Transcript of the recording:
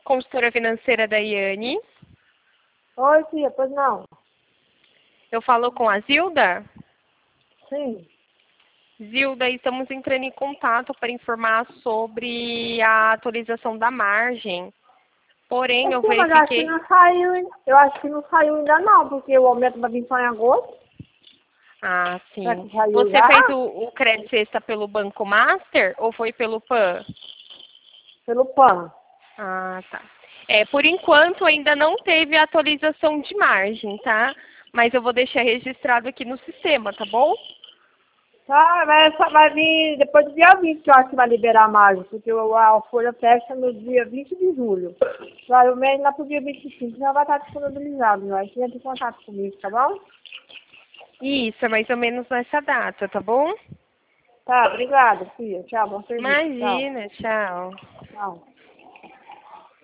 consultora financeira da Iane. Oi, tia, pois não? Eu falo com a Zilda? Sim. Zilda, estamos entrando em contato para informar sobre a atualização da margem. Porém, eu Sim, mas acho que verifiquei... não saiu, eu acho que não saiu ainda não, porque o aumento vai vir só em agosto. Ah, Será sim. que saiu Você já? fez o crédito sexta pelo Banco Master ou foi pelo PAN? Pelo PAN. Ah, tá. Por enquanto ainda não teve atualização de margem, tá? Mas eu vou deixar registrado aqui no sistema, tá bom? Tá, vai vir depois do dia 20 que eu acho que vai liberar a margem, porque a folha fecha no dia 20 de julho. Vai o mês lá pro dia 25 já vai estar disponibilizado. Aí você entra em contato comigo, tá bom? Isso, é mais ou menos nessa data, tá bom? Tá, obrigada, tia. Tchau, bom serviço. Tchau. Imagina, tchau. Tchau.